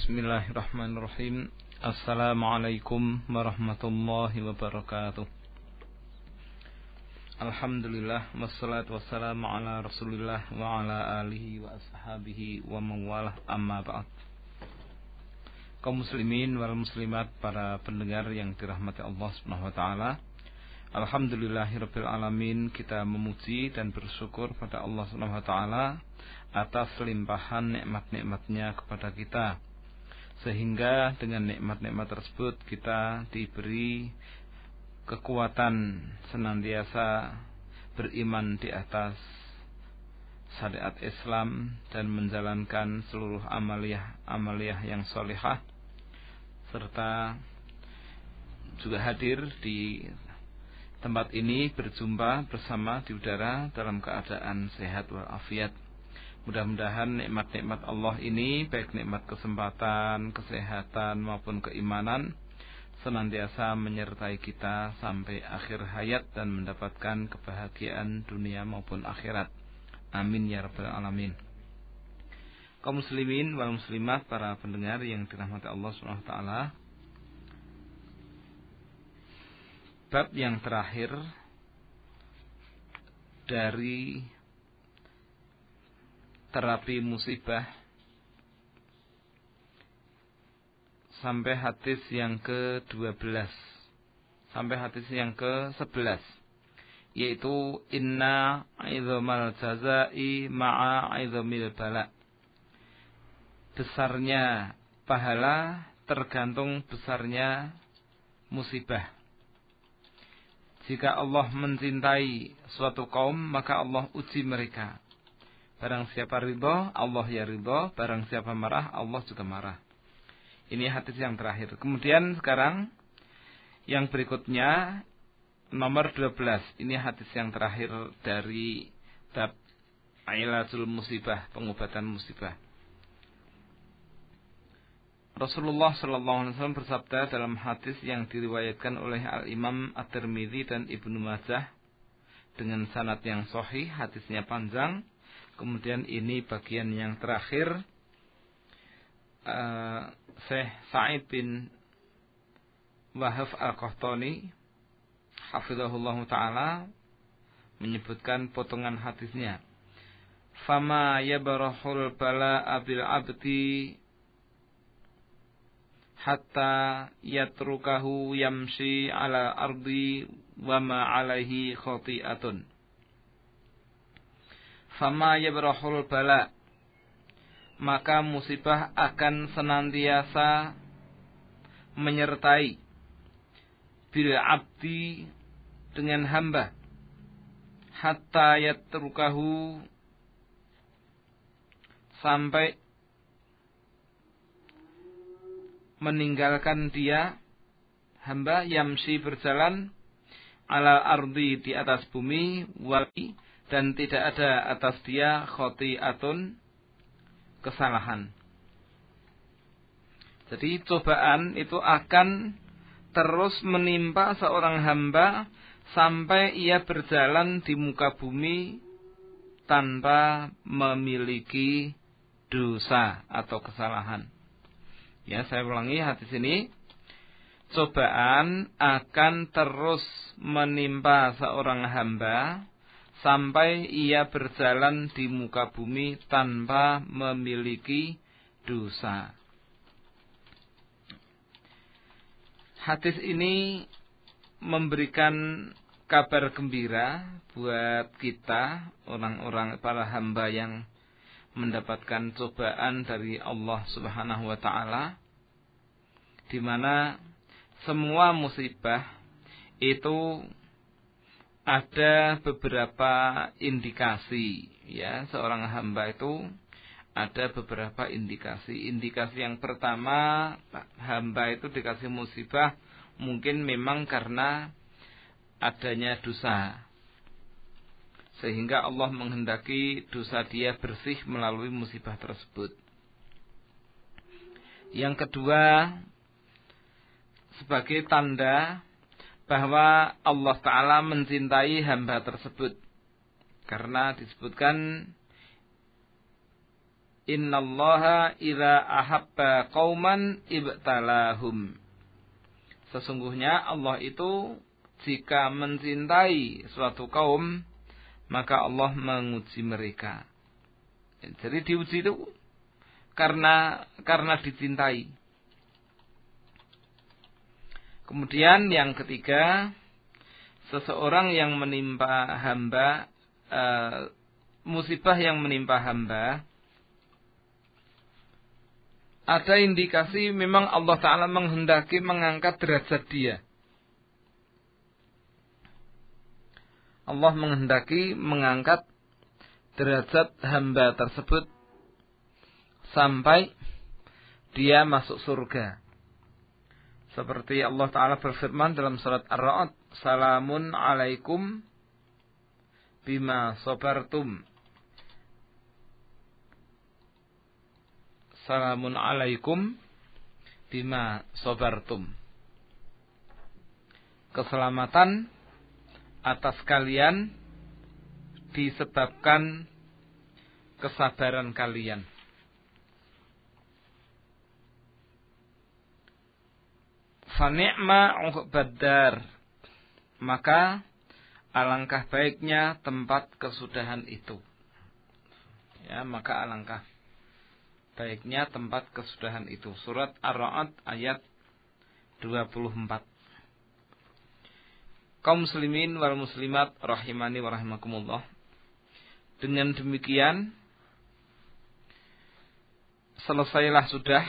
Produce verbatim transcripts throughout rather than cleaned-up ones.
Bismillahirrahmanirrahim. Assalamualaikum warahmatullahi wabarakatuh. Alhamdulillah, wassalatu wassalamu ala rasulillah wa ala alihi wa ashabihi wa mawalah, amma ba'd. Kaum muslimin wal muslimat, para pendengar yang dirahmati Allah subhanahu wa ta'ala, alhamdulillahirabbil alamin, kita memuji dan bersyukur pada Allah subhanahu wa ta'ala atas limpahan nikmat-nikmatnya kepada kita, sehingga dengan nikmat-nikmat tersebut kita diberi kekuatan senantiasa beriman di atas syariat Islam dan menjalankan seluruh amaliyah-amaliyah yang solihah, serta juga hadir di tempat ini berjumpa bersama di udara dalam keadaan sehat walafiat. Mudah-mudahan nikmat-nikmat Allah ini, baik nikmat kesempatan, kesehatan maupun keimanan, senantiasa menyertai kita sampai akhir hayat dan mendapatkan kebahagiaan dunia maupun akhirat. Amin ya rabbal alamin. Kaum muslimin wal muslimat, para pendengar yang dirahmati Allah subhanahu wa ta'ala, bab yang terakhir dari terapi musibah sampai hadis yang ke dua belas sampai hadis yang ke sebelas, yaitu inna idzamal jazai ma'a idzamil bala. Besarnya pahala tergantung besarnya musibah. Jika Allah mencintai suatu kaum, maka Allah uji mereka. Barang siapa ridho, Allah ya ridho. Barang siapa marah, Allah juga marah. Ini hadis yang terakhir. Kemudian sekarang yang berikutnya nomor dua belas. Ini hadis yang terakhir dari bab ilajul musibah, pengobatan musibah. Rasulullah sallallahu alaihi wasallam bersabda dalam hadis yang diriwayatkan oleh Al-Imam At-Tirmidzi dan Ibnu Majah dengan sanad yang sahih. Hadisnya panjang. Kemudian ini bagian yang terakhir, uh, Syekh Sa'id bin Wahab Al-Qahtani hafizahullah ta'ala menyebutkan potongan hadisnya. Fama yabarahul bala'a bil abdi hatta yatrukahu yamshi ala ardi wa ma alaihi khati'atun. Fama yabrahul bala, maka musibah akan senantiasa menyertai bil abdi, dengan hamba, hatta yatrukahu, sampai meninggalkan dia hamba, yamsi berjalan, ala ardi di atas bumi, wali dan tidak ada atas dia khoti'atun, kesalahan. Jadi cobaan itu akan terus menimpa seorang hamba sampai ia berjalan di muka bumi tanpa memiliki dosa atau kesalahan. Ya, saya ulangi hadis ini. Cobaan akan terus menimpa seorang hamba sampai ia berjalan di muka bumi tanpa memiliki dosa. Hadis ini memberikan kabar gembira buat kita, orang-orang para hamba yang mendapatkan cobaan dari Allah Subhanahu wa ta'ala, di mana semua musibah itu ada beberapa indikasi, ya, seorang hamba itu ada beberapa indikasi. Indikasi yang pertama, hamba itu dikasih musibah mungkin memang karena adanya dosa, sehingga Allah menghendaki dosa dia bersih melalui musibah tersebut. Yang kedua, sebagai tanda bahwa Allah Ta'ala mencintai hamba tersebut, karena disebutkan Innallaha idza ahabba qauman ibtalahum. Sesungguhnya Allah itu jika mencintai suatu kaum, maka Allah menguji mereka. Jadi diuji itu karena karena dicintai. Kemudian yang ketiga, seseorang yang menimpa hamba, uh, musibah yang menimpa hamba, ada indikasi memang Allah Ta'ala menghendaki mengangkat derajat dia. Allah menghendaki mengangkat derajat hamba tersebut sampai dia masuk surga. Seperti Allah Ta'ala berfirman dalam surat Ar-Ra'd, Salamun alaikum bima sabartum. Salamun alaikum bima sabartum. Keselamatan atas kalian disebabkan kesabaran kalian. Fani'ma uqbaddar, maka alangkah baiknya tempat kesudahan itu. Ya, maka alangkah baiknya tempat kesudahan itu. Surat Ar-Ra'd ayat dua puluh empat. Kaum muslimin wal muslimat rahimani wa rahimakumullah. Dengan demikian selesailah sudah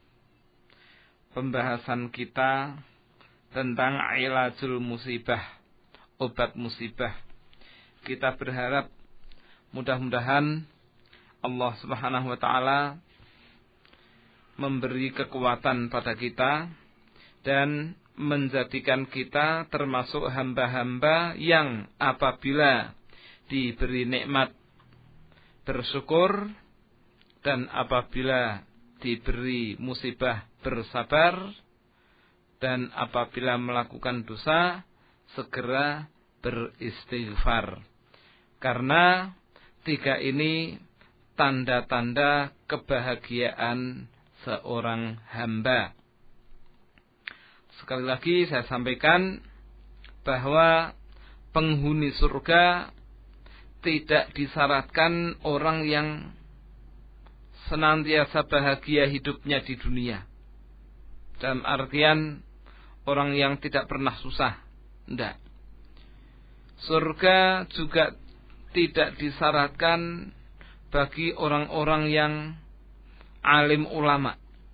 pembahasan kita tentang ilajul musibah, obat musibah. Kita berharap mudah-mudahan Allah Subhanahu wa taala memberi kekuatan pada kita dan menjadikan kita termasuk hamba-hamba yang apabila diberi nikmat bersyukur, dan apabila diberi musibah bersabar, dan apabila melakukan dosa segera beristighfar. Karena tiga ini tanda-tanda kebahagiaan seorang hamba. Sekali lagi saya sampaikan bahwa penghuni surga tidak disyaratkan orang yang senantiasa bahagia hidupnya di dunia. Dalam artian orang yang tidak pernah susah. Tidak. Surga juga tidak disyaratkan bagi orang-orang yang alim ulama.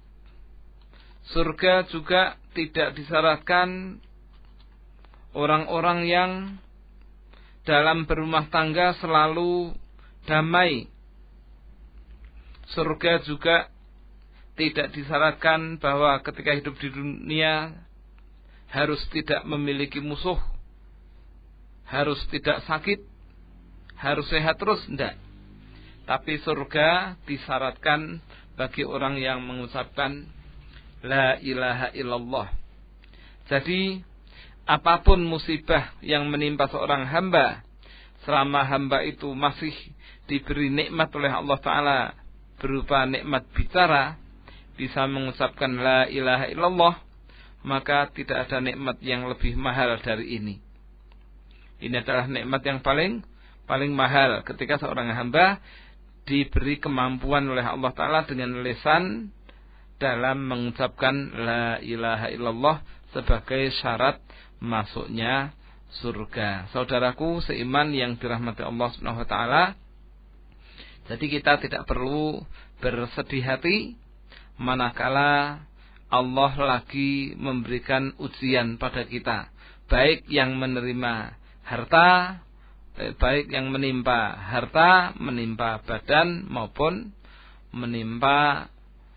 Surga juga tidak disyaratkan orang-orang yang dalam berumah tangga selalu damai. Surga juga tidak disyaratkan bahwa ketika hidup di dunia harus tidak memiliki musuh, harus tidak sakit, harus sehat terus, tidak. Tapi surga disyaratkan bagi orang yang mengucapkan La ilaha illallah. Jadi apapun musibah yang menimpa seorang hamba, selama hamba itu masih diberi nikmat oleh Allah Ta'ala berupa nikmat bicara, bisa mengucapkan La ilaha illallah, maka tidak ada nikmat yang lebih mahal dari ini. Ini adalah nikmat yang paling paling mahal ketika seorang hamba diberi kemampuan oleh Allah Ta'ala dengan lisan dalam mengucapkan La ilaha illallah sebagai syarat masuknya surga. Saudaraku seiman yang dirahmati Allah Subhanahu wa taala, jadi kita tidak perlu bersedih hati manakala Allah lagi memberikan ujian pada kita, baik yang menerima harta, baik yang menimpa harta, menimpa badan maupun menimpa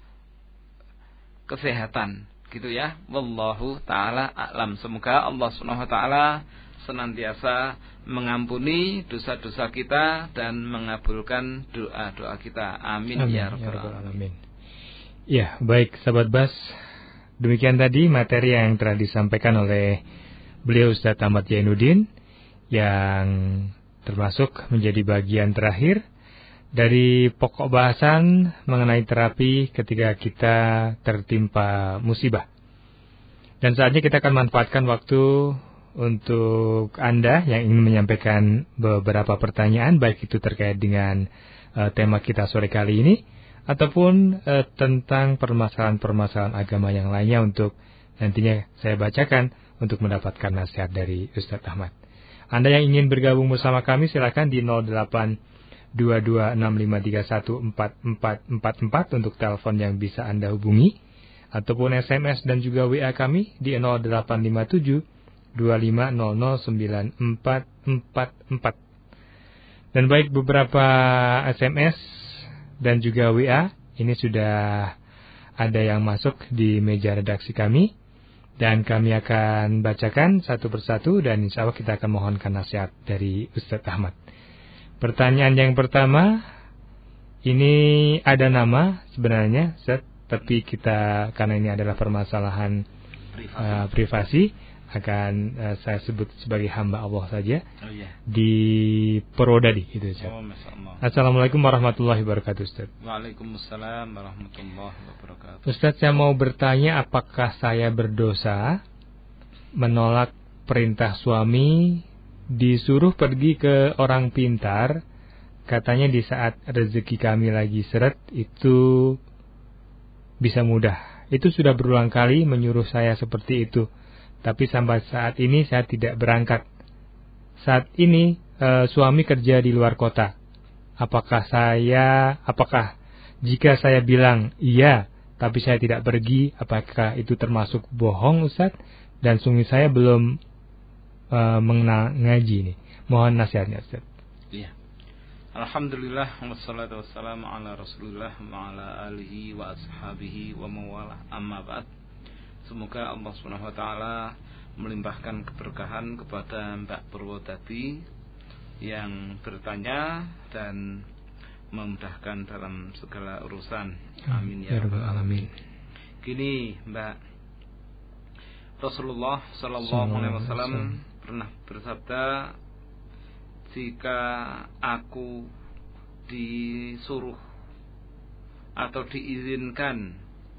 kesehatan, gitu ya. Wallahu taala a'lam. Semoga Allah Subhanahu wa taala senantiasa mengampuni dosa-dosa kita dan mengabulkan doa-doa kita. Amin, Amin ya rabbal alamin. Ya, baik sahabat Bas. Demikian tadi materi yang telah disampaikan oleh beliau Ustaz Ahmad Zainuddin yang termasuk menjadi bagian terakhir dari pokok bahasan mengenai terapi ketika kita tertimpa musibah. Dan saatnya kita akan manfaatkan waktu untuk Anda yang ingin menyampaikan beberapa pertanyaan, baik itu terkait dengan uh, tema kita sore kali ini, ataupun uh, tentang permasalahan-permasalahan agama yang lainnya untuk nantinya saya bacakan untuk mendapatkan nasihat dari Ustadz Ahmad. Anda yang ingin bergabung bersama kami silakan di nol delapan dua dua enam lima tiga satu empat empat empat empat untuk telepon yang bisa Anda hubungi, ataupun S M S dan juga W A kami di nol delapan lima tujuh dua lima nol nol sembilan empat empat empat. Dan baik, beberapa S M S dan juga W A ini sudah ada yang masuk di meja redaksi kami, dan kami akan bacakan satu persatu dan insya Allah kita akan mohonkan nasihat dari Ustadz Ahmad. Pertanyaan yang pertama, ini ada nama sebenarnya Ustadz, tapi kita karena ini adalah permasalahan privasi, uh, privasi akan uh, saya sebut sebagai hamba Allah saja. Oh, iya. Di Purwodadi itu Ustaz. Oh, Assalamualaikum warahmatullahi wabarakatuh Ustaz. Waalaikumsalam warahmatullahi wabarakatuh. Ustaz, saya mau bertanya, apakah saya berdosa menolak perintah suami disuruh pergi ke orang pintar, katanya di saat rezeki kami lagi seret itu bisa mudah. Itu sudah berulang kali menyuruh saya seperti itu. Tapi sampai saat ini saya tidak berangkat. Saat ini e, suami kerja di luar kota. Apakah saya, apakah jika saya bilang iya, tapi saya tidak pergi, apakah itu termasuk bohong Ustaz? Dan suami saya belum e, mengenal ngaji nih. Mohon nasihatnya Ustaz. Iya. Alhamdulillah, wassalatu wassalamu ala Rasulullah wa ala alihi wa ashabihi wa mawalah, amma ba'd. Semoga Allah subhanahu wa taala melimpahkan keberkahan kepada Mbak Purwodadi yang bertanya dan memudahkan dalam segala urusan. Amin ya rabbal alamin. Gini Mbak, Rasulullah sallallahu alaihi wasallam pernah bersabda, jika aku disuruh atau diizinkan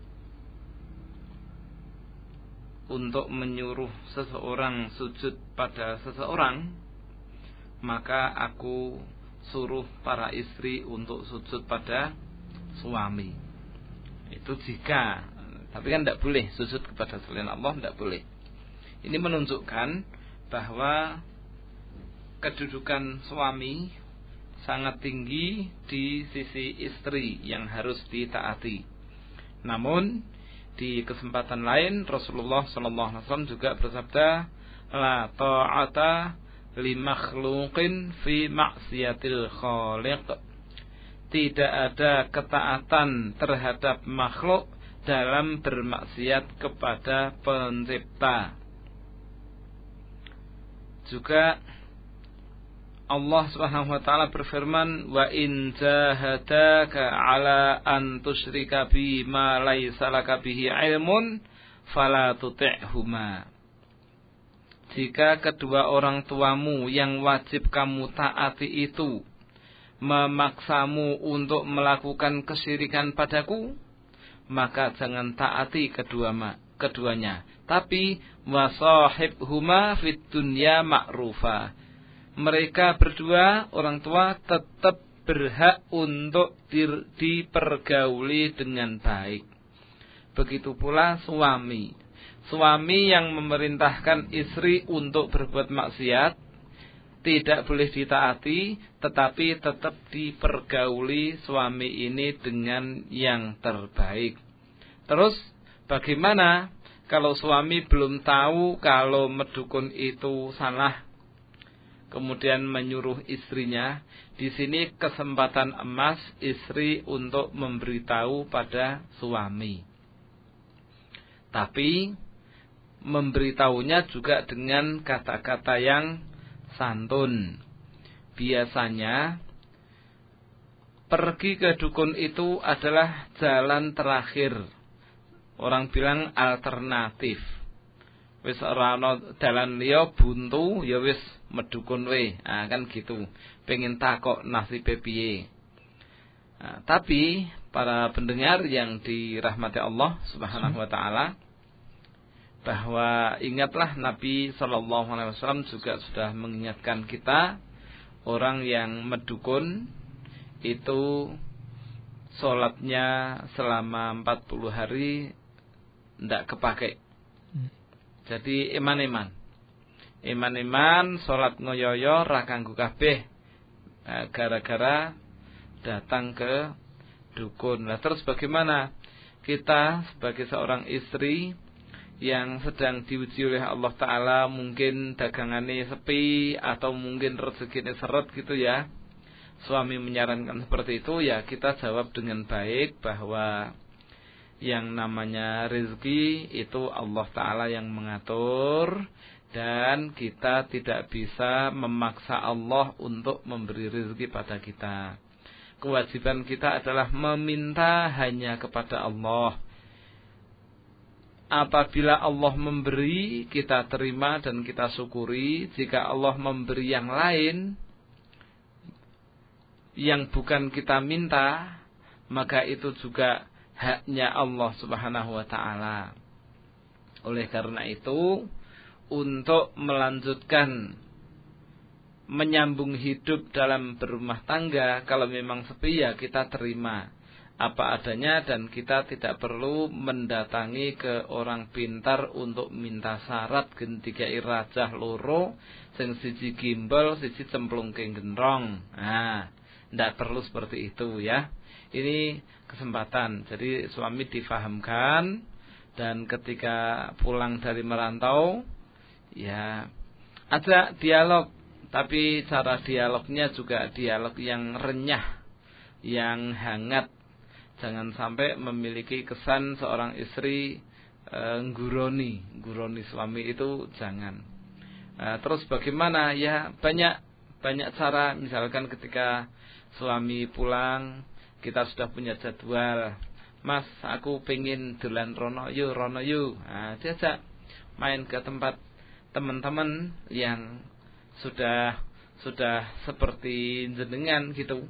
untuk menyuruh seseorang sujud pada seseorang, maka aku suruh para istri untuk sujud pada suami. Itu jika, tapi kan tidak boleh sujud kepada selain Allah, tidak boleh. Ini menunjukkan bahwa kedudukan suami sangat tinggi di sisi istri yang harus ditaati. Namun di kesempatan lain Rasulullah sallallahu alaihi wasallam juga bersabda, la ta'ata li makhluqin fi maksiatil khaliq. Tidak ada ketaatan terhadap makhluk dalam bermaksiat kepada pencipta. Juga Allah Subhanahu wa taala berfirman, wa in jahadaka ala an tusyrika bi ma laisa laka bihi ilmun fala tuti'huma. Jika kedua orang tuamu yang wajib kamu taati itu memaksamu untuk melakukan kesyirikan padaku, maka jangan taati kedua keduanya. Tapi wasahibhuma fid dunya ma'rufa. Mereka berdua, orang tua, tetap berhak untuk dipergauli dengan baik. Begitu pula suami. Suami yang memerintahkan istri untuk berbuat maksiat tidak boleh ditaati, tetapi tetap dipergauli suami ini dengan yang terbaik. Terus bagaimana kalau suami belum tahu kalau medukun itu salah, kemudian menyuruh istrinya? Di sini kesempatan emas istri untuk memberitahu pada suami. Tapi memberitahunya juga dengan kata-kata yang santun. Biasanya pergi ke dukun itu adalah jalan terakhir. Orang bilang alternatif. Wis ora ana dalan liya buntu ya wis medukun we. Ah kan gitu. Pengen takok nasibe piye. Nah, tapi para pendengar yang dirahmati Allah Subhanahu wa taala, bahwa ingatlah Nabi sallallahu alaihi wasallam juga sudah mengingatkan kita, orang yang mendukun itu sholatnya selama empat puluh hari tidak kepakai. Jadi iman-iman. Iman-iman sholat ngoyoyo ra kanggo kabeh, gara-gara datang ke dukun. Nah, terus bagaimana kita sebagai seorang istri yang sedang diuji oleh Allah Ta'ala, mungkin dagangannya sepi atau mungkin rezekinya seret gitu ya, suami menyarankan seperti itu, ya kita jawab dengan baik bahwa yang namanya rezeki itu Allah Ta'ala yang mengatur, dan kita tidak bisa memaksa Allah untuk memberi rezeki pada kita. Kewajiban kita adalah meminta hanya kepada Allah. Apabila Allah memberi, kita terima dan kita syukuri. Jika Allah memberi yang lain yang bukan kita minta, maka itu juga haknya Allah Subhanahu wa taala. Oleh karena itu, untuk melanjutkan menyambung hidup dalam berumah tangga, kalau memang sepi ya kita terima apa adanya, dan kita tidak perlu mendatangi ke orang pintar untuk minta syarat gentikai rajah loro sing siji gimbal siji cemplung ke gendrong. Nah, tidak perlu seperti itu ya. Ini kesempatan. Jadi suami difahamkan, dan ketika pulang dari merantau ya ada dialog, tapi cara dialognya juga dialog yang renyah, yang hangat. Jangan sampai memiliki kesan seorang istri e, guroni, guroni suami, itu jangan. E, terus bagaimana? Ya banyak banyak cara. Misalkan ketika suami pulang, kita sudah punya jadwal. Mas, aku pengen dolan rono yuk, rono yuk. Nah, diajak main ke tempat teman-teman yang sudah sudah seperti jenengan gitu.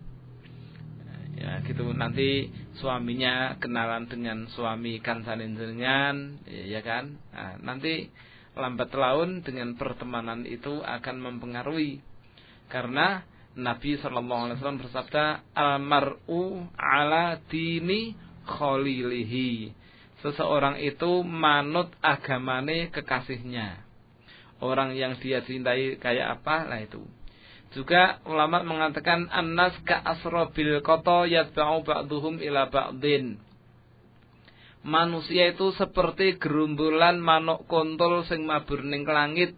Ya gitu, nanti suaminya kenalan dengan suami kancane jenengan, ya kan? Nah, nanti lambat laun dengan pertemanan itu akan mempengaruhi. Karena Nabi sallallahu alaihi wasallam bersabda, "Al-mar'u ala dini khalilihi." Seseorang itu manut agamane kekasihnya. Orang yang dia cintai kayak apa, lah itu. Juga ulama mengatakan annas ka asrobil koto yatba'u ba'duhum ila ba'din. Manusia itu seperti gerumbulan manuk kontol sing mabur ning langit.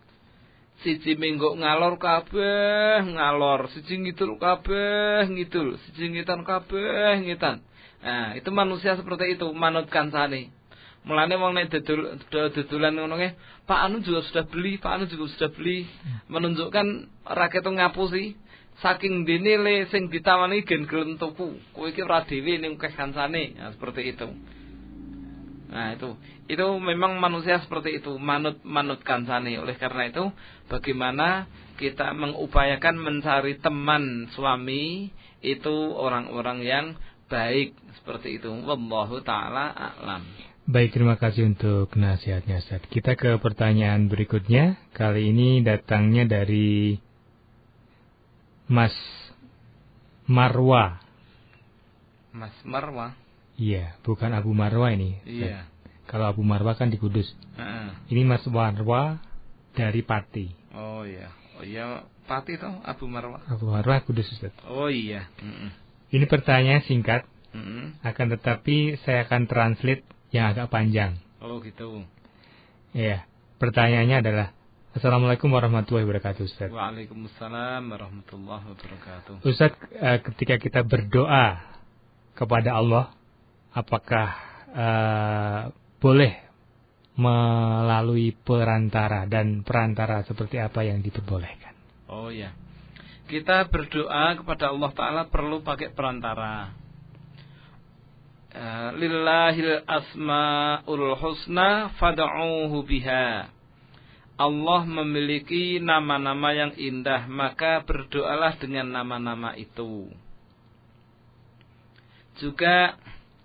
Siji minggu ngalor kabeh ngalor, siji ngidul kabeh ngidul, siji ngitan kabeh ngitan. Nah, itu manusia seperti itu, manut kancane. Mulane wong nek dodol dodolan ngono nggih, Pak Anu juga sudah beli, Pak Anu juga sudah beli, menunjukkan rakyat itu ngapusi. Saking dene le sing ditawani gen gelem tuku. Kowe iki ora dhewe ning akeh kancane. Nah, seperti itu. Nah, itu. Itu memang manusia seperti itu, manut-manut kancane. Oleh karena itu, bagaimana kita mengupayakan mencari teman suami itu orang-orang yang baik seperti itu. Wallahu taala a'lam. Baik, terima kasih untuk nasihatnya, Ustaz. Kita ke pertanyaan berikutnya. Kali ini datangnya dari Mas Marwa. Mas Marwa? Iya, bukan Abu Marwa ini. Iya. Kalau Abu Marwa kan di Kudus. Uh-uh. Ini Mas Marwa dari Pati. Oh iya. Oh iya, Pati toh Abu Marwa. Abu Marwa Kudus, Ustaz. Oh iya. Uh-uh. Ini pertanyaan singkat. Uh-uh. Akan tetapi saya akan translate yang agak panjang. Oh gitu. Iya. Pertanyaannya adalah, Assalamualaikum warahmatullahi wabarakatuh, Ustaz. Waalaikumsalam warahmatullahi wabarakatuh. Ustaz, ketika kita berdoa kepada Allah, apakah uh, boleh melalui perantara, dan perantara seperti apa yang diperbolehkan? Oh ya, kita berdoa kepada Allah Ta'ala perlu pakai perantara. Uh, Lillahil asma'ul husna fad'uuhu biha. Allah memiliki nama-nama yang indah, maka berdoalah dengan nama-nama itu. Juga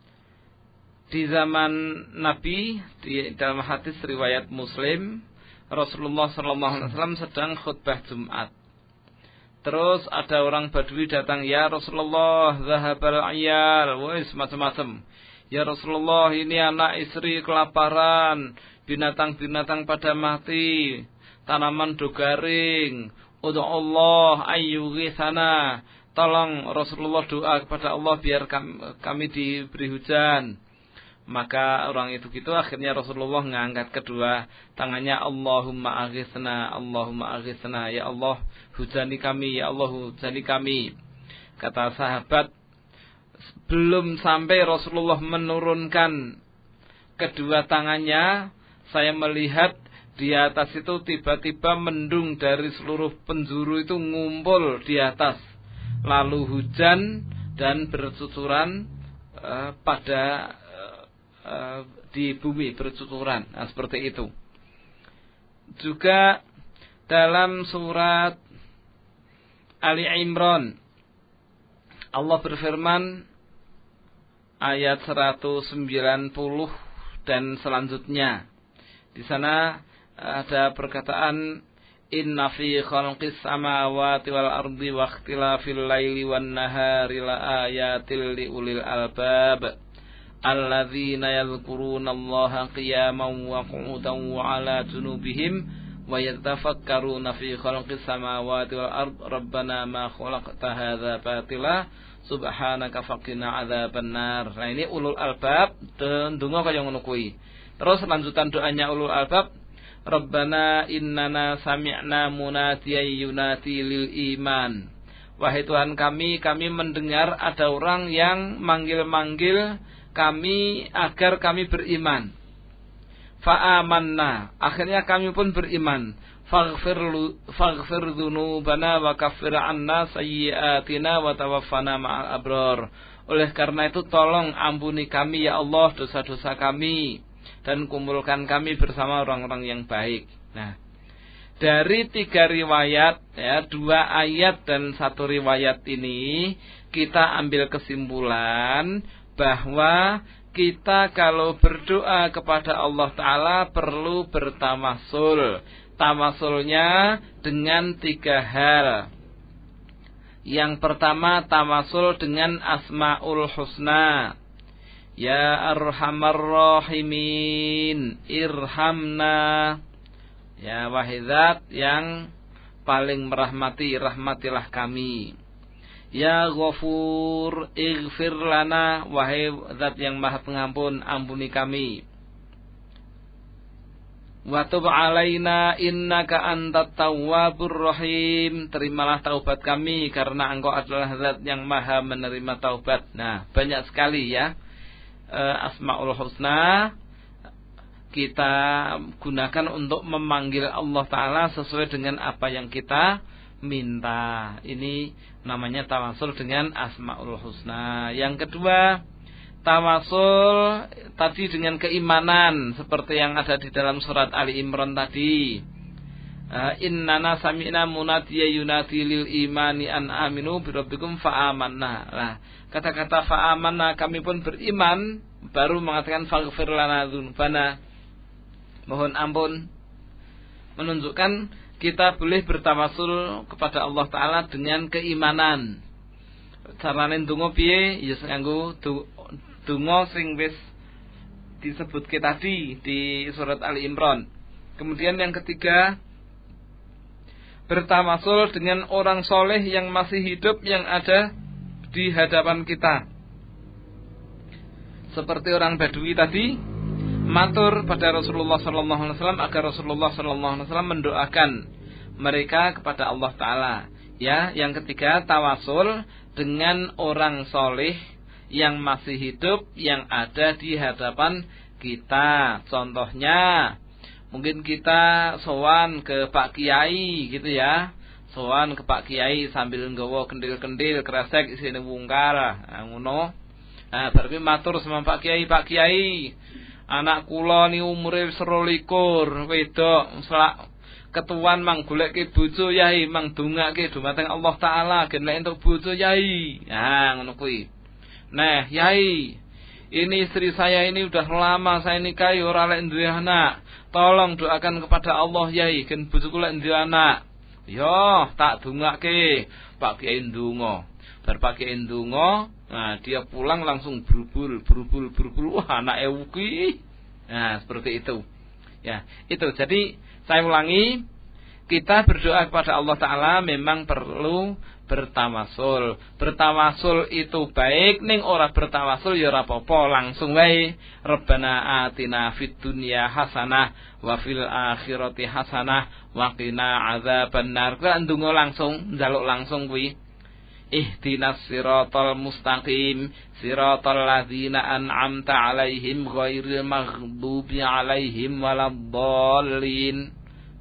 di zaman Nabi, di dalam hadis riwayat Muslim, Rasulullah sallallahu alaihi wasallam sedang khutbah Jumat. Terus ada orang Badui datang, "Ya Rasulullah, zahabal ayal," woi semacam-macam. "Ya Rasulullah, ini anak istri kelaparan, binatang-binatang pada mati, tanaman do garing. Udu Allah ayyuhi sana." Tolong Rasulullah doa kepada Allah biar kami diberi hujan. Maka orang itu gitu, akhirnya Rasulullah mengangkat kedua tangannya, "Allahumma aghithna, Allahumma aghithna, ya Allah hujani kami, ya Allah hujani kami." Kata sahabat, belum sampai Rasulullah menurunkan kedua tangannya, saya melihat di atas itu tiba-tiba mendung dari seluruh penjuru itu ngumpul di atas, lalu hujan dan bercucuran uh, pada Uh, di bumi bercucuran. Nah, seperti itu. Juga dalam surat Ali Imran Allah berfirman ayat seratus sembilan puluh dan selanjutnya. Di sana ada perkataan, "Inna fi khalqis samawati wal ardi wa ikhtilafil laili wan nahari la ayatil liulil albab. Alladzina yadhkuruna Allaha qiyaman wa qu'udan wa 'ala junubihim wa yatafakkaruna fi khalqis samawati wal ard rabbana ma khalaqta hadza batila subhanaka faqina 'adzaban nar." Nah, ini ulul albab ndonga kaya ngono kuwi. Terus lanjutan doanya ulul albab, "Rabbana innana sami'na munadiyan yunati lil iman." Wahai Tuhan kami, kami mendengar ada orang yang manggil-manggil kami agar kami beriman. Fa'amanna, akhirnya kami pun beriman. Faghfir faghfir dzunubana wa kaffir 'anna sayyi'atina wa tawaffana ma'al abrar. Oleh karena itu tolong ampuni kami ya Allah dosa-dosa kami dan kumpulkan kami bersama orang-orang yang baik. Nah, dari tiga riwayat, ya, dua ayat dan satu riwayat ini kita ambil kesimpulan bahwa kita kalau berdoa kepada Allah Ta'ala perlu bertamasul. Tamasulnya dengan tiga hal. Yang pertama, tamasul dengan Asma'ul Husna. Ya Arhamar Rahimin, irhamna. Ya wahidat yang paling merahmati, rahmatilah kami. Ya Ghafur, ighfir lana, wahai zat yang maha pengampun, ampuni kami. Wa tub alaina innaka antat tawwabur rahim, terimalah taubat kami karena engkau adalah zat yang maha menerima taubat. Nah, banyak sekali ya Asmaul Husna kita gunakan untuk memanggil Allah Ta'ala sesuai dengan apa yang kita minta. Ini namanya tawasul dengan Asmaul Husna. Yang kedua, tawasul tadi dengan keimanan seperti yang ada di dalam surat Ali Imran tadi. Innana sami'na munadiya yunadi lil imani an aminu birabbikum fa'amanna. Nah, kata-kata fa'amanna, kami pun beriman, baru mengatakan faghfir lana dzunubana, mohon ampun, menunjukkan kita boleh bertawasul kepada Allah Ta'ala dengan keimanan. Carane ndonga piye? Ya nganggo donga sing wis disebutke tadi di surat Ali Imran. Kemudian yang ketiga, bertawasul dengan orang soleh yang masih hidup yang ada di hadapan kita. Seperti orang Badui tadi, matur pada Rasulullah sallallahu alaihi wasallam agar Rasulullah sallallahu alaihi wasallam mendoakan mereka kepada Allah Ta'ala. Ya, yang ketiga, tawasul dengan orang soleh yang masih hidup yang ada di hadapan kita. Contohnya, mungkin kita sowan ke Pak Kiai gitu ya, sowan ke Pak Kiai sambil nggawa kendil-kendil kresek isine wungkal. Nah, ngono. Nah, berarti matur sama Pak Kiai, Pak Kiai, anak kula ni umure wis rolikur, wedok, selak ketuan mang goleke bojo yai, mang dongake dumateng Allah Ta'ala gen lek entuk bojo yai. Nah, ngono kuwi. Nah, yai, ini istri saya ini udah lama saya nikahi ora lek duwe anak. Tolong doakan kepada Allah yai, gen bojoku lek duwe anak. Yo, tak dongake, Pak Kiai ndonga. Bar Pak Kiai ndonga, nah dia pulang langsung berubul, berubul, berubul. Wah, anake uki. Nah, seperti itu. Ya, itu. Jadi saya ulangi, kita berdoa kepada Allah Ta'ala memang perlu bertawasul. Bertawasul itu baik, ning ora bertawasul ya ora apa-apa, langsung wae. Rabbana atina fid dunya hasanah wa fil akhirati hasanah wa qina adzabannar. Kuwi ndonga langsung, njaluk langsung kuwi. Ihdinas siratal mustaqim, siratal ladzina an'amta 'alaihim ghairil maghdubi 'alaihim waladdallin.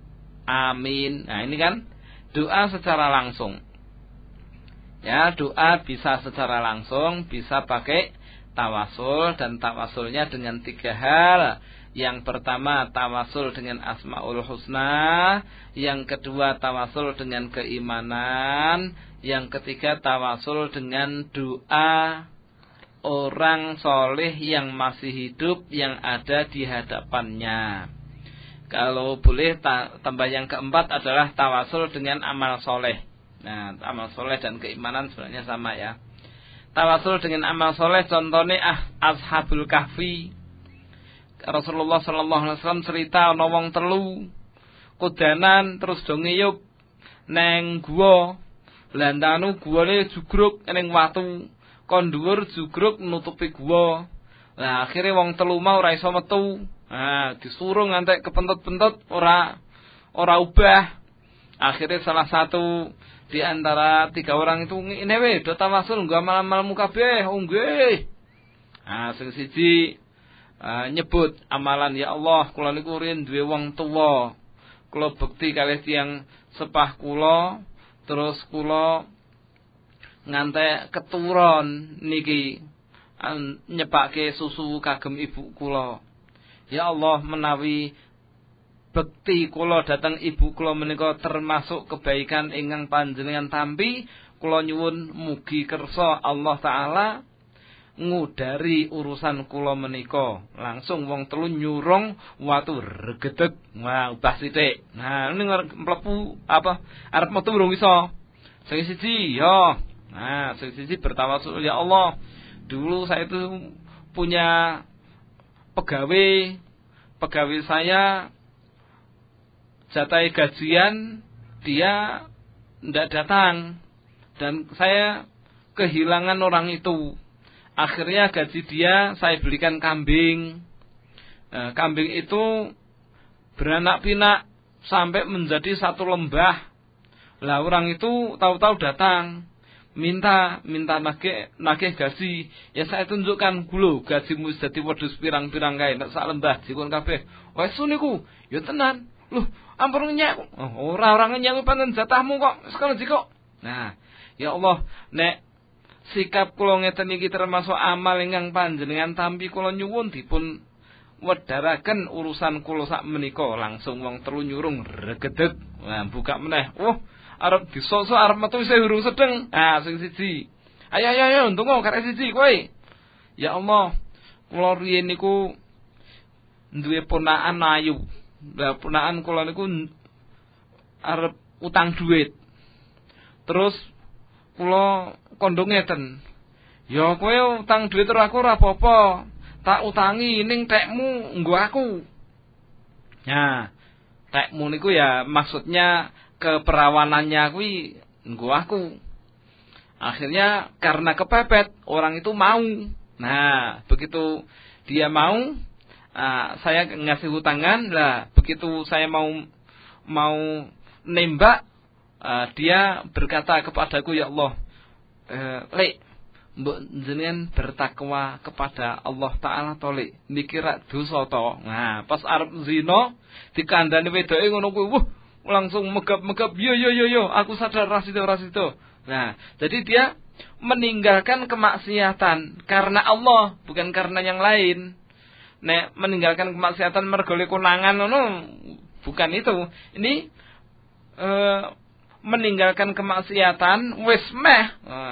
Amin. Nah, ini kan doa secara langsung. Ya, doa bisa secara langsung, bisa pakai tawasul, dan tawasulnya dengan tiga hal. Yang pertama tawasul dengan Asmaul Husna, yang kedua tawasul dengan keimanan, yang ketiga tawasul dengan doa orang soleh yang masih hidup yang ada di hadapannya. Kalau boleh tambah yang keempat adalah tawasul dengan amal soleh. Nah, amal soleh dan keimanan sebenarnya sama ya. Tawasul dengan amal soleh contohnya ah, Ashabul Kahfi. Rasulullah sallallahu alaihi wasallam cerita ana wong telu kudanan terus do ngiyup neng gua. Landanu guane jugruk ning watu. Kon dhuwur jugruk nutupi gua. Nah, akhirnya wong telu mau ora iso metu. Nah, disuruh ngantek kepentut-pentut ora ora ubah. Akhirnya salah satu di antara tiga orang itu ngene we do tawasul nggo amal-amalmu kabeh. Oh nggih. Ah, sing siji Uh, nyebut amalan, ya Allah kula niku riyen duwe wong tuwa, kula bekti kalih tiyang sepah kula, terus kula ngantek keturon niki uh, nyepake susu kagem ibu kula. Ya Allah, menawi bekti kula dhateng ibu kula menika termasuk kebaikan ingkang panjenengan tampi, kula nyuwun mugi kersa Allah Ta'ala ngudari urusan kula menika. Langsung wong telu nyurung watu regedeg. Wah, ubah sithik. Nah, ini mlebu apa arep metu urung iso. Sing siji yo. Nah, sing siji bertawasul, ya Allah, dulu saya itu punya pegawai pegawai saya jatah gajian dia ndak datang dan saya kehilangan orang itu. Akhirnya gaji dia saya belikan kambing. Nah, kambing itu beranak pinak sampai menjadi satu lembah. Lah orang itu tahu-tahu datang minta minta nagih nagih gaji. Ya saya tunjukkan dulu gajimu dadi wedhus pirang-pirang kae nek sak lembah dikon kabeh. Wes niku ya tenan. Loh, ampun nyek. Oh, ora ora nyek panen jatahmu kok sekono jiko. Nah, ya Allah, nek sikap kula ngeten iki termasuk amal ingkang panjenengan tampi, kula nyuwun dipun wedharaken urusan kula sak menika. Langsung wong telu nyurung regedeg. Nah, buka meneh. Oh, arep disosok arep metu isih urung sedeng. Ah, sing siji. Ayo ayo ayo ndonga karek siji kowe. Ya Allah, kula riyen niku duwe ponakan ayu. Lah ponakan kula niku arep utang duit. Terus kula kondo ngeten. Ya kowe utang duit ora aku ora apa-apa. Tak utangi ning tekmu nggo aku. Nah, tekmu niku ya maksudnya keperawanannya kuwi nggo aku. Akhirnya karena kepepet orang itu mau. Nah, begitu dia mau, uh, saya ngasih hutangan lah. Begitu saya mau mau nembak, uh, dia berkata kepadaku, ya Allah, Uh, lek mbok jenengan bertakwa kepada Allah Ta'ala to lek niki rak dosa to. Nah, pas arep zina dikandani wedoke ngono kuwi, wuh, langsung megap-megap, yo yo yo yo, aku sadar ras itu ras itu. Nah, jadi dia meninggalkan kemaksiatan karena Allah, bukan karena yang lain. Nek meninggalkan kemaksiatan mergo konangan ngono, bukan itu. Ini uh, meninggalkan kemaksiatan wis meh. Nah,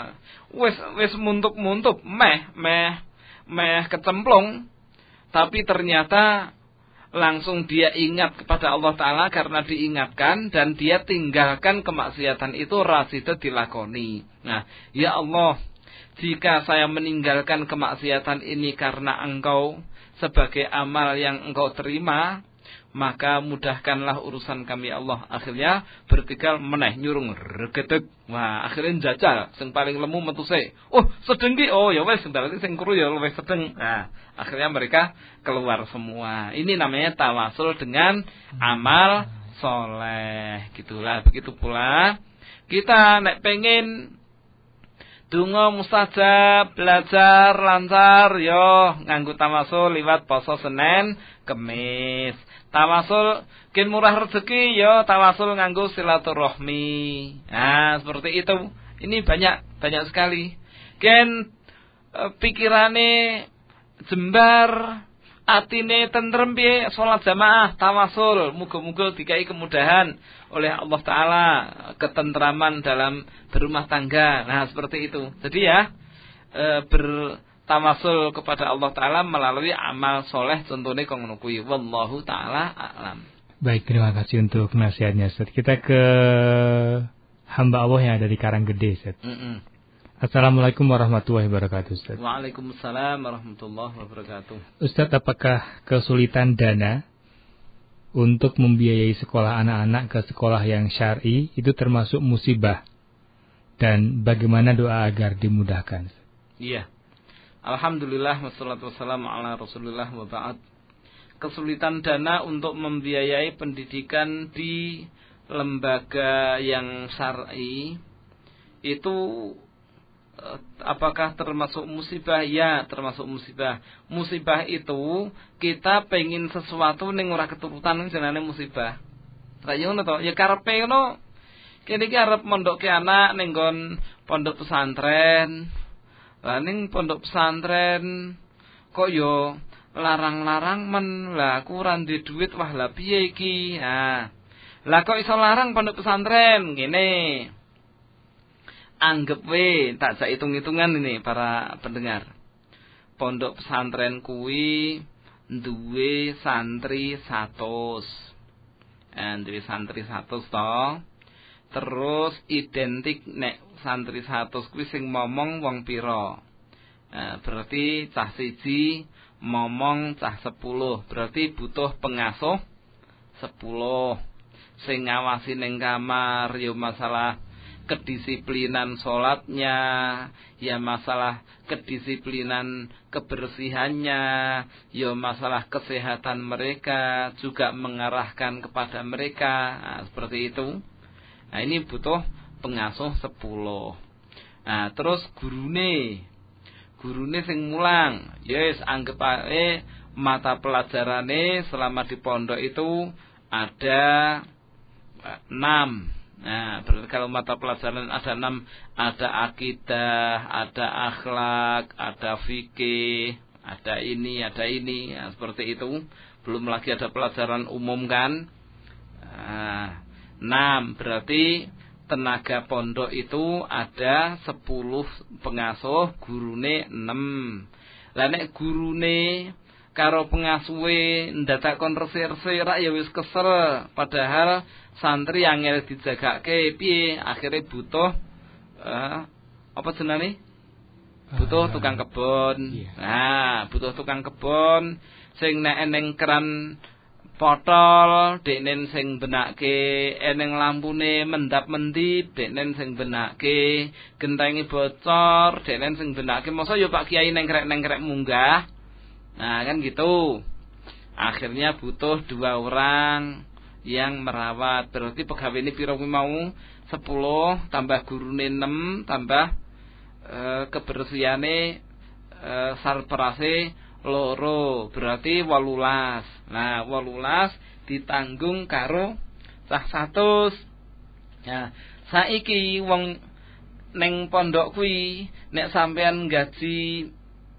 wis wis muntup-muntup, meh meh meh kecemplung, tapi ternyata langsung dia ingat kepada Allah Ta'ala karena diingatkan dan dia tinggalkan kemaksiatan itu rasida dilakoni. Nah, ya Allah, jika saya meninggalkan kemaksiatan ini karena Engkau sebagai amal yang Engkau terima, maka mudahkanlah urusan kami Allah. Akhirnya bertiga meneh nyurung regedeg. Wah, akhirnya jajal sing paling lemu metu sik. Oh, sedeng ki. Oh, ya wis berarti sing kru ya luwih sedeng. Nah, akhirnya mereka keluar semua. Ini namanya tawasul dengan amal soleh. Gitulah, begitu pula kita nek pengen donga mustajab, belajar lancar yo nganggo tawasul liwat poso Senin, Kemis. Tawasul kin murah rezeki yo tawasul nganggo silaturahmi. Nah, seperti itu. Ini banyak banyak sekali. Ken e, pikirane jembar, atine tentrem piye salat jamaah, tawasul, muga-muga dikai kemudahan oleh Allah Taala, ketentraman dalam berumah tangga. Nah, seperti itu. Jadi ya e, bertawasul kepada Allah Taala melalui amal soleh contohnya kang ngono kuwi. Wallahu taala a'lam. Baik, terima kasih untuk nasihatnya, Ustaz. Kita ke hamba Allah yang ada di Karanggede, Ustaz. Mm -mm. Assalamualaikum warahmatullahi wabarakatuh, Ustaz. Waalaikumsalam warahmatullahi wabarakatuh. Ustaz, apakah kesulitan dana untuk membiayai sekolah anak-anak ke sekolah yang syar'i itu termasuk musibah? Dan bagaimana doa agar dimudahkan? Iya. Alhamdulillah wassalatu wassalamu ala Rasulillah wa ba'd. Kesulitan dana untuk membiayai pendidikan di lembaga yang syar'i itu apakah termasuk musibah? Ya, termasuk musibah. Musibah itu kita pengen sesuatu ning ora keturutan jenenge musibah. Kaya ngono to, ya karepe ngono. Kene iki arep mondokke anak ning nggon pondok pesantren. Lah ning pondok pesantren kok yo larang-larang men, lah aku ora duwe duit, wah lah piye iki? Nah, lah kok iso larang pondok pesantren ngene. Anggap we, tak jak hitung-hitungan ini para pendengar. Pondok pesantren kuwi duwe santri seratus. Eh, duwe santri seratus to. Terus identik nek santri seratus kuwi sing momong wong pira. Eh, berarti cah siji momong cah sepuluh. Berarti butuh pengasuh sepuluh. Sing ngawasi ning kamar ya masalah kedisiplinan sholatnya, ya masalah kedisiplinan kebersihannya, ya masalah kesehatan mereka, juga mengarahkan kepada mereka. Nah, seperti itu. Nah, ini butuh pengasuh sepuluh. Nah, terus gurune. Gurune sing mulang. Yes, anggap ae mata pelajarane selama di pondok itu ada enam. Nah, berarti kalau mata pelajaran ada enam, ada akidah, ada akhlak, ada fikih, ada ini, ada ini, ya, seperti itu. Belum lagi ada pelajaran umum kan. Nah, enam, berarti tenaga pondok itu ada sepuluh pengasuh, gurune enam. Lah nek gurune karo pengasuhe ndatakon resi-resi rak ya wis kesel, padahal santri angel dijagake piye, akhirnya butuh uh, apa jenenge? Butuh tukang kebon. Yeah. Nah, butuh tukang kebon sing nek eneng keran potol, deknen sing benake, eneng lampune mendap-mendip, deknen sing benake, gentengi bocor, deknen sing benake. Masa yo Pak Kiai nengkrek-nengkrek munggah. Nah, kan gitu. Akhirnya butuh dua orang yang merawat. Berarti pegawai ini piro mau sepuluh tambah gurune enam tambah e, kebersihane e, sarperase loro, berarti wolulas. Nah, wolulas ditanggung karo cah satus. Nah, saiki wong ning pondok kuwi nek sampean gaji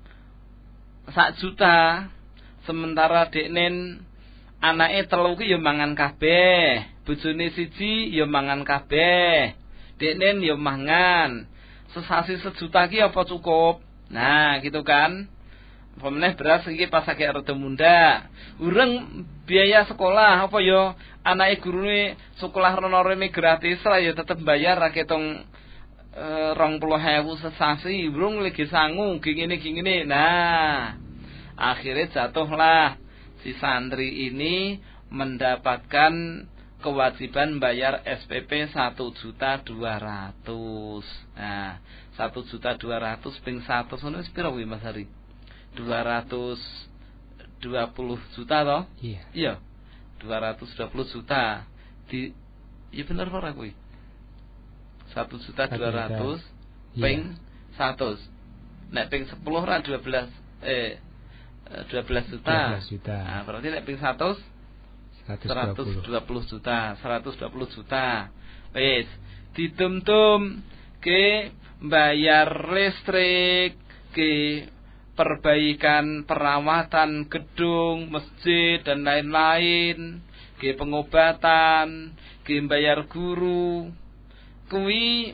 sak juta, sementara deknen anake telu ki ya mangan kabeh, bojone siji ya mangan kabeh, deknen ya mangan. sesasi sejuta ki apa cukup? Nah, gitu kan. Pemeneh beras iki pas akeh rada munda. Ureng biaya sekolah apa yo anake gurune sekolah rono-rene gratis lah ya tetep bayar ra ketong e, rong puluh ewu sesasi, burung lagi sangu gini gini. Nah, akhirnya jatuhlah si santri ini mendapatkan kewajiban bayar S P P satu juta dua ratus. Nah, satu juta dua ratus ping satu ngono wis pira kuwi Mas Hari? dua ratus dua puluh juta toh? Iya. Iya. dua ratus dua puluh juta. Di iya bener ora kuwi? satu juta dua ratus ping seratus. Nek ping sepuluh ora dua belas eh dua belas juta. dua belas juta. Nah, berarti nek ping seratus seratus dua puluh juta, seratus dua puluh juta. Wis, didum-dum ke bayar listrik, ke perbaikan perawatan gedung, masjid dan lain-lain, ke pengobatan, ke bayar guru. Kuwi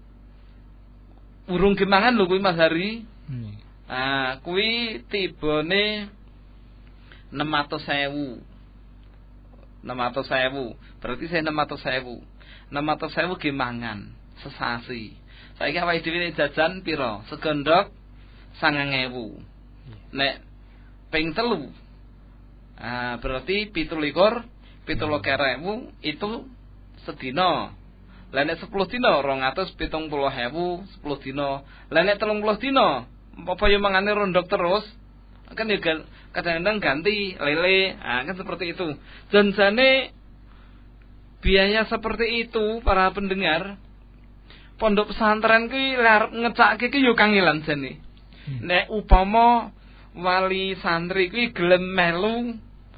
urung gemangan lho kuwi Mas Hari. Hmm. Ah, kuwi tibane enam ratus ewu. enam ratus ewu. Berarti saya enam ratus ewu. enam ratus ewu gemangan sesasi. Saiki awake dhewe jajan pira? Segondok sangang ewu. Nek ping telu. Ah, berarti pitulikur, pitulikur ewu itu sedina. Lah nek sepuluh dina rong atus pitung puluh ewu sepuluh dina. Lah nek telung puluh dina apa yo mangane rondok terus? Kan ya kadang-kadang ganti lele. Ah, kan seperti itu. Janjane biaya seperti itu para pendengar. Pondok pesantren ki arep ngecake ki yo kangelan jane. Nek upama wali santri kuwi gelem melu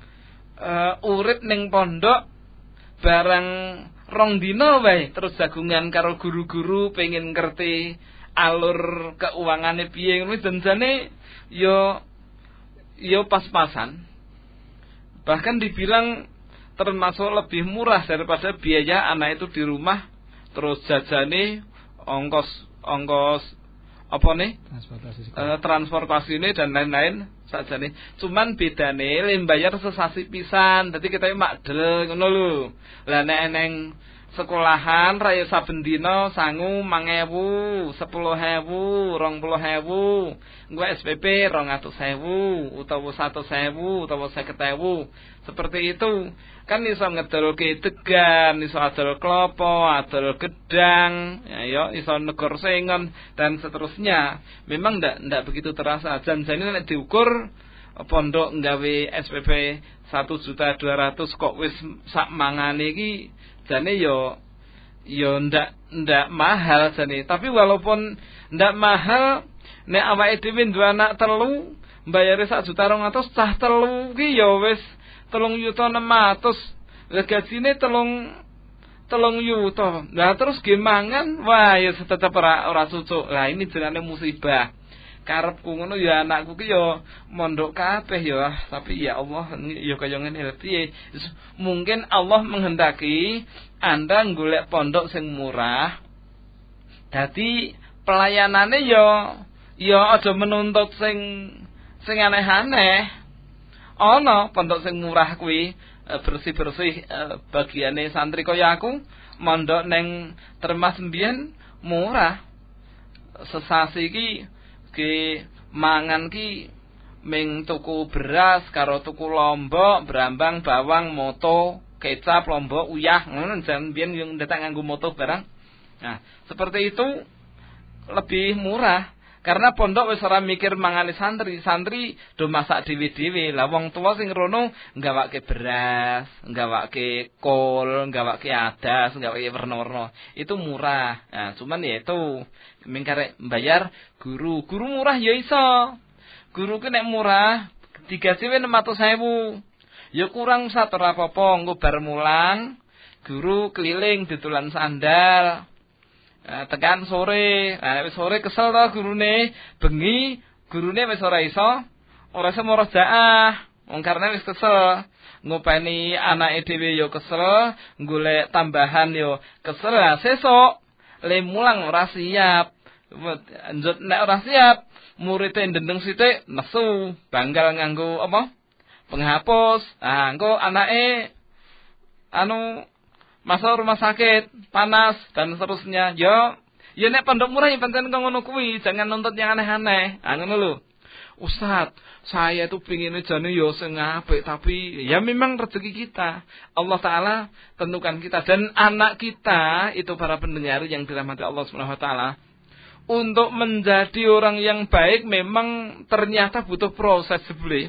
uh, urip ning pondok barang rong dina wae terus jagungan karo guru-guru pengen ngerti alur keuvangane piye ngono janjane yo yo pas-pasan. Bahkan dibilang termasuk lebih murah daripada biaya anak itu di rumah terus jajane ongkos ongkos apa nih transportasi uh, transportasi ini dan lain-lain saja nih. Cuman bedane le bayar sesasi pisan. Dadi kita makdel ngono lho. Lah nek eneng sekolahan raya saben dina sangu mang ewu, sepuluh ewu, rong puluh ewu. Engko S P P rong atus ewu utawa seratus ewu utawa seket ewu. Seperti itu. Kan iso ngedolke degan, iso adol klopo, adol gedang, ya yo iso negor sengon dan seterusnya. Memang ndak ndak begitu terasa. Janjane nek diukur pondok nggawe S P P satu juta dua ratus kok wis sak mangane iki jane yo yo ndak ndak mahal jane. Tapi walaupun ndak mahal nek awake dhewe duwe anak telu mbayare sak juta rong atus cah telu ki yo wis telung yuta enam ratus. Lah gajine telung telung yuta. Lah terus gemangan, wah ya tetep ora ora cucuk. Lah ini jenenge musibah. Karepku ngono ya anakku ki ya mondok kabeh ya, tapi ya Allah ya kaya ngene piye. Mungkin Allah menghendaki Anda golek pondok sing murah. Dadi pelayanane ya ya aja menuntut sing sing aneh-aneh. Ana pondok sing murah kuwi bersih-bersih bagiane santri kaya aku mondok ning Termas mbiyen murah. Sesasi iki ki mangan ki ming tuku beras karo tuku lombok, brambang, bawang, moto, kecap, lombok, uyah ngono jan mbiyen yo ndetak nganggo moto barang. Nah, seperti itu lebih murah. Karena pondok wis ora mikir mangane santri, santri do masak dhewe-dhewe. Lah wong tuwa sing rono nggawake beras, nggawake kol, nggawake adas, nggawake werna-werna. Itu murah. Nah, cuman ya itu mingkare bayar guru. Guru murah ya iso. Guru ku nek murah digajiwe enam ratus ewu. Ya kurang satu apa-apa, engko bar mulang guru keliling ditulan sandal. Nah, tekan sore, nah wis sore kesel to gurune, bengi gurune wis ora iso, ora iso murajaah. Wong karena wis kesel, ngopeni anake dhewe yo kesel, golek tambahan yo kesel. Lah sesuk le mulang ora siap. Njut nek ora siap, muridé ndendeng sithik nesu, banggal nganggo apa? Penghapus. Ah, engko anake anu masuk rumah sakit, panas dan seterusnya. Yo, ya nek pondok murah ya pancen ngono kuwi, jangan nuntut yang aneh-aneh. Ah ngono lho. Ustaz, saya tuh pingin jane yo sing apik, tapi ya memang rezeki kita. Allah Ta'ala tentukan kita. Dan anak kita, itu para pendengar yang dirahmati Allah Subhanahu Wa Ta'ala, untuk menjadi orang yang baik memang ternyata butuh proses sebeli.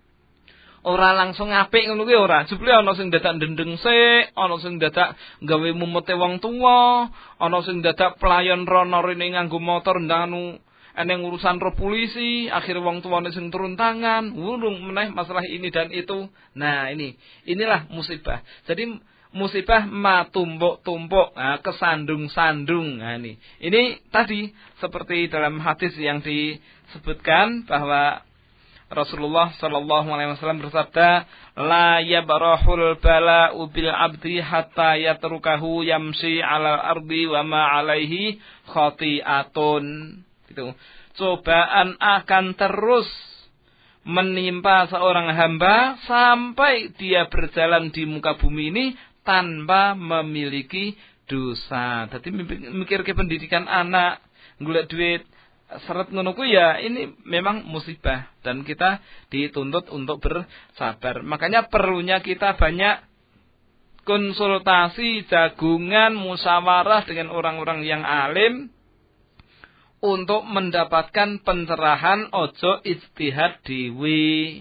Ora langsung apik ngono kuwi ora. Jebule ana sing dadak ndendeng sik, ana sing dadak gawe mumete wong tuwa, ana sing dadak pelayan rono rene nganggo motor ndanu eneng urusan ro polisi, akhir wong tuane sing turun tangan, wurung meneh masalah ini dan itu. Nah, ini. Inilah musibah. Jadi musibah matumbuk-tumpuk, nah, kesandung-sandung. Nah, ini. Ini tadi seperti dalam hadis yang disebutkan bahwa Rasulullah sallallahu alaihi wasallam bersabda, la yabrahul bala'u bil 'abdi hatta yatrukahu yamshi 'alal ardi wa ma 'alaihi khati'atun. Gitu. Cobaan akan terus menimpa seorang hamba sampai dia berjalan di muka bumi ini tanpa memiliki dosa. Jadi mikir ke pendidikan anak, golek duit seret ngono ku ya ini memang musibah dan kita dituntut untuk bersabar. Makanya perlunya kita banyak konsultasi, jagungan, musyawarah dengan orang-orang yang alim untuk mendapatkan pencerahan, ojo ijtihad dhewe.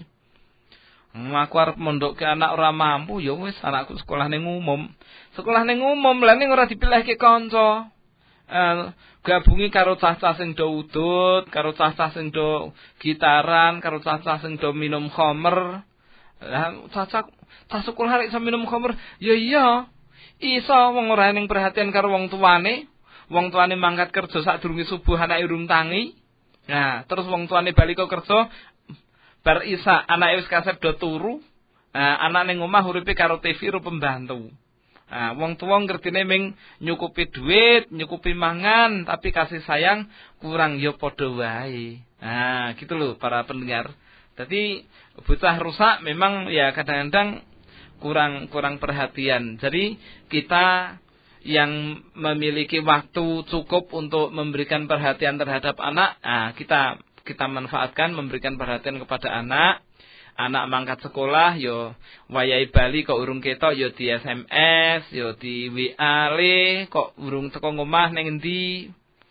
Aku arep mondokke anak ora mampu, ya wis anakku sekolah ning umum. Sekolah ning umum lha ning ora dipilihke kanca. Uh, gabungi karo cah-cah sing do udut, karo cah-cah sing do gitaran, karo cah-cah sing do minum khamr. Lah cah-cah cah sekolah rek iso minum khamr, ya iya. Iso wong ora ning perhatian karo wong tuane. Wong tuane mangkat kerja sadurunge subuh anake urung tangi. Nah, terus wong tuane bali kok kerja bar isa anake wis kasep do turu. Nah, anak ning omah uripe karo T V ro pembantu. Nah, wong tua ngertine ming nyukupi duit, nyukupi mangan, tapi kasih sayang kurang ya padha wae. Nah, gitu loh para pendengar. Jadi bocah rusak memang ya kadang-kadang kurang kurang perhatian. Jadi kita yang memiliki waktu cukup untuk memberikan perhatian terhadap anak, nah, kita kita manfaatkan memberikan perhatian kepada anak. Anak mangkat sekolah yo wayahe bali kok urung ketok yo di S M S, yo di W A le kok urung teko ngomah ning endi.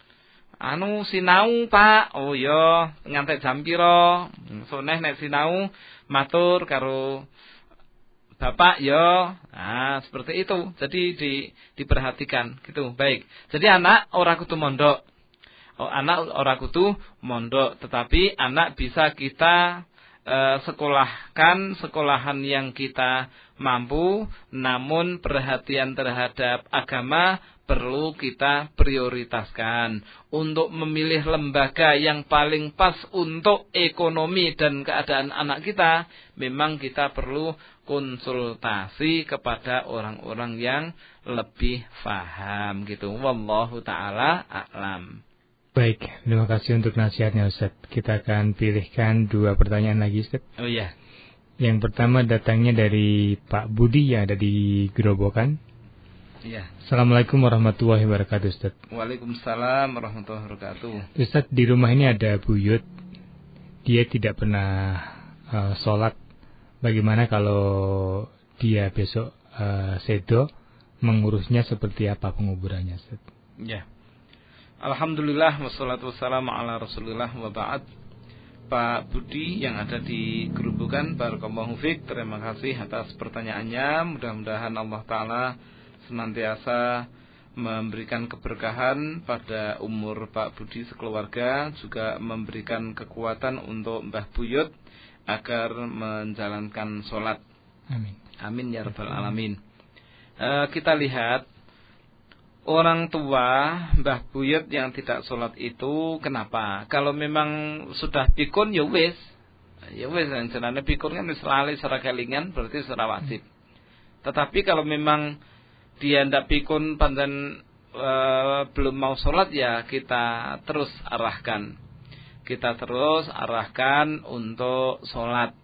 Anu sinau, Pak. Oh yo, ngantek jam pira? Soneh nek sinau matur karo Bapak yo. Nah, seperti itu. Jadi di diperhatikan gitu. Baik. Jadi anak ora kudu mondok. Oh, anak ora kudu mondok, tetapi anak bisa kita Uh, sekolahkan sekolahan yang kita mampu, namun perhatian terhadap agama perlu kita prioritaskan. Untuk memilih lembaga yang paling pas untuk ekonomi dan keadaan anak kita, memang kita perlu konsultasi kepada orang-orang yang lebih paham gitu. Wallahu ta'ala a'lam. Baik, terima kasih untuk nasihatnya Ustaz. Kita akan pilihkan dua pertanyaan lagi Ustaz. Oh iya. Yang pertama datangnya dari Pak Budi yang ada di Gerobokan. Iya. Assalamualaikum warahmatullahi wabarakatuh Ustaz. Waalaikumsalam warahmatullahi wabarakatuh. Ustaz, di rumah ini ada buyut. Dia tidak pernah uh, sholat. Bagaimana kalau dia besok uh, sedo, mengurusnya seperti apa penguburannya Ustaz? Iya. Alhamdulillah wassalatu wassalamu ala Rasulillah wa ba'd. Pak Budi yang ada di Gerobokan, barakallahu fiik, terima kasih atas pertanyaannya. Mudah-mudahan Allah Ta'ala senantiasa memberikan keberkahan pada umur Pak Budi sekeluarga, juga memberikan kekuatan untuk Mbah Buyut agar menjalankan sholat. Amin. Amin ya rabbal alamin. Uh, kita lihat orang tua Mbah Buyut yang tidak sholat itu kenapa? Kalau memang sudah pikun ya wis. Ya wis jenenge pikun kan wis lali secara kelingan berarti secara wajib. Tetapi kalau memang dia ndak pikun pancen e, belum mau sholat ya kita terus arahkan. Kita terus arahkan untuk sholat.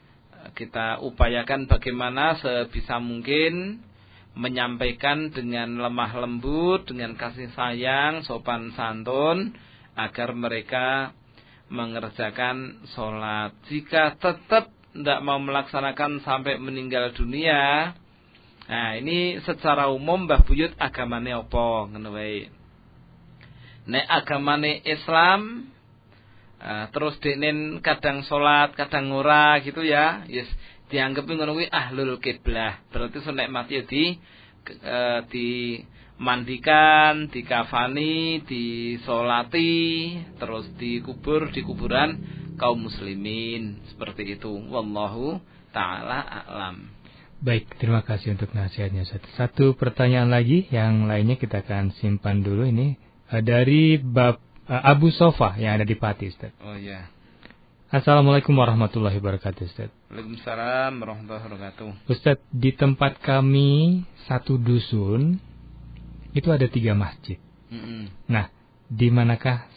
Kita upayakan bagaimana sebisa mungkin menyampaikan dengan lemah lembut, dengan kasih sayang, sopan santun, agar mereka mengerjakan sholat. Jika tetap tidak mau melaksanakan sampai meninggal dunia, nah ini secara umum Mbah Buyut agamane apa ngono wae. Nek agamane Islam, uh, terus denen kadang sholat, kadang ora gitu ya, yes, dianggap ngono kuwi ahlul kiblah. Berarti nek mati di uh, di mandikan, dikafani, disolati, terus dikubur di kuburan kaum muslimin, seperti itu. Wallahu ta'ala a'lam. Baik, terima kasih untuk nasihatnya. Satu pertanyaan lagi, yang lainnya kita akan simpan dulu. Ini uh, dari Bab, uh, Abu Sofa yang ada di Pati, Ustaz. Oh ya. Assalamualaikum warahmatullahi wabarakatuh, Ustaz. Waalaikumsalam warahmatullahi wabarakatuh. Ustaz, di tempat kami satu dusun itu ada tiga masjid. Mm-hmm. Nah, di manakah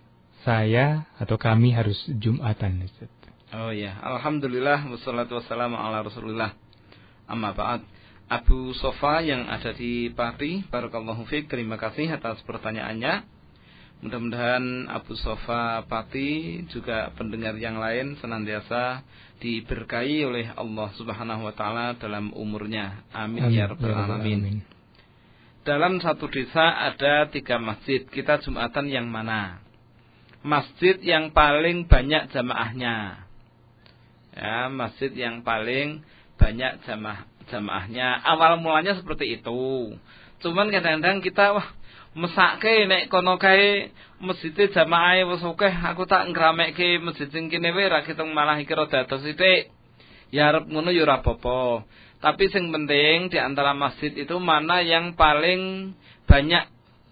saya atau kami harus Jumatan, Ustaz? Oh ya, alhamdulillah wassalatu wassalamu ala Rasulillah. Amma ba'd. Abu Sofa yang ada di Pati, barakallahu fiik, terima kasih atas pertanyaannya. Mudah-mudahan Abu Sofa Pati juga pendengar yang lain senantiasa diberkahi oleh Allah Subhanahu wa taala dalam umurnya. Amin, Amin ya rabbal alamin. Dalam satu desa ada tiga masjid. Kita Jumatan yang mana? Masjid yang paling banyak jamaahnya. Ya, masjid yang paling banyak jamaah jamaahnya. Awal mulanya seperti itu. Cuman kadang-kadang kita wah mesake nek kono kae masjid jamaahe wis akeh, aku tak ngramekke masjid sing kene wae ra ketung malah iki rada dados sithik. Ya arep ngono ya ora apa-apa. Tapi yang penting di antara masjid itu mana yang paling banyak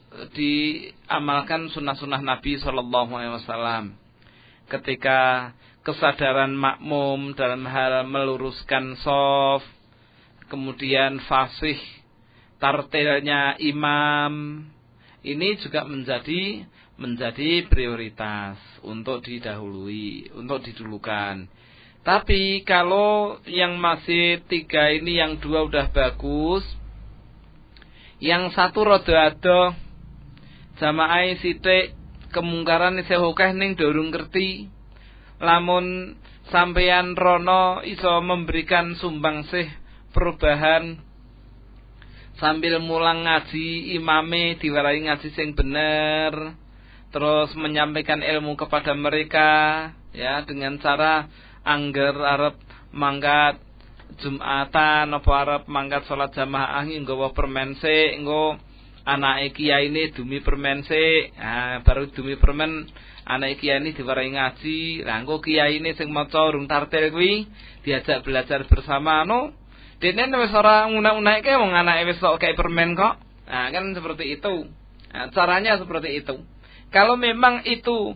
diamalkan sunnah-sunnah Nabi Shallallahu Alaihi Wasallam. Ketika kesadaran makmum dalam hal meluruskan shaf, kemudian fasih tartilnya imam, ini juga menjadi menjadi prioritas untuk didahului, untuk didulukan. Tapi kalau yang masih tiga ini, yang dua udah bagus, yang satu rada ado, jamaah sithik kemungkaran isih akeh ning durung ngerti. Lamun sampeyan rono iso memberikan sumbangsih perubahan sambil mulang ngaji, imame diwarai ngaji sing bener, terus menyampaikan ilmu kepada mereka ya dengan cara angger arep mangkat Jumatan apa arep mangkat salat jamaah nggawa permen sik, engko anake kiyaine dumi permen sik. Ah baru dumi permen anake kiyaine diwarai ngaji. Lah engko kiyaine sing maca urung tartil kuwi diajak belajar bersama no. Dene wis ora ngunak-unake wong anake wis kok kayak permen kok. Nah kan seperti itu. Nah, caranya seperti itu. Kalau memang itu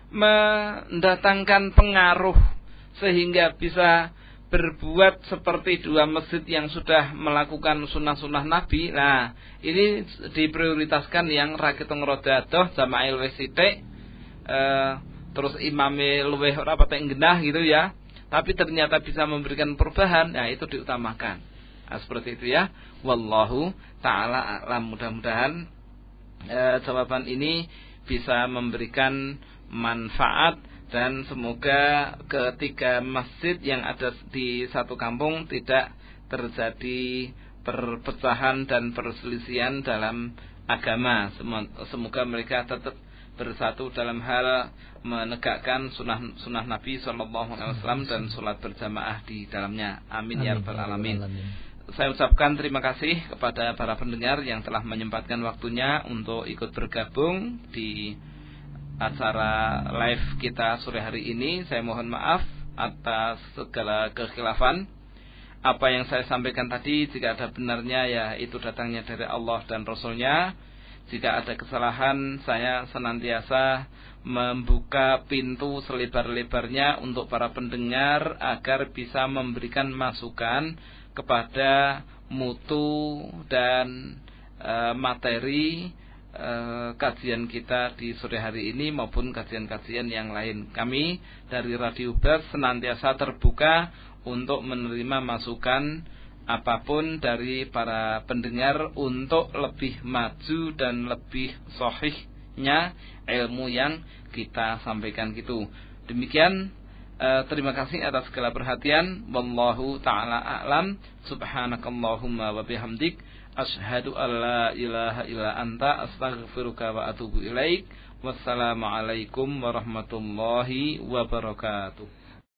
mendatangkan pengaruh sehingga bisa berbuat seperti dua masjid yang sudah melakukan sunnah-sunnah Nabi. Nah, ini diprioritaskan yang rakitung roda adoh jamaah luwih sithik, eh, terus imame luwih ora patek genah gitu ya. Tapi ternyata bisa memberikan perubahan, nah itu diutamakan. Nah, seperti itu ya. Wallahu ta'ala a'lam. Mudah-mudahan eh, jawaban ini bisa memberikan manfaat. Dan semoga ketiga masjid yang ada di satu kampung tidak terjadi perpecahan dan perselisihan dalam agama. Semoga mereka tetap bersatu dalam hal menegakkan sunnah sunnah Nabi Shallallahu Alaihi Wasallam dan sholat berjamaah di dalamnya. Amin, Amin ya rabbal alamin. Saya ucapkan terima kasih kepada para pendengar yang telah menyempatkan waktunya untuk ikut bergabung di acara live kita sore hari ini. Saya mohon maaf atas segala kekhilafan. Apa yang saya sampaikan tadi, jika ada benarnya ya itu datangnya dari Allah dan Rasulnya. Jika ada kesalahan, saya senantiasa membuka pintu selebar-lebarnya untuk para pendengar agar bisa memberikan masukan kepada mutu dan uh, materi uh, kajian kita di sore hari ini maupun kajian-kajian yang lain. Kami dari Radio Bas senantiasa terbuka untuk menerima masukan apapun dari para pendengar untuk lebih maju dan lebih sahihnya ilmu yang kita sampaikan gitu. Demikian, uh, terima kasih atas segala perhatian. Wallahu ta'ala a'lam. Subhanakallahumma wa bihamdik, asyhadu an la ilaha illa anta, astaghfiruka wa atubu ilaik. Wassalamualaikum warahmatullahi wabarakatuh.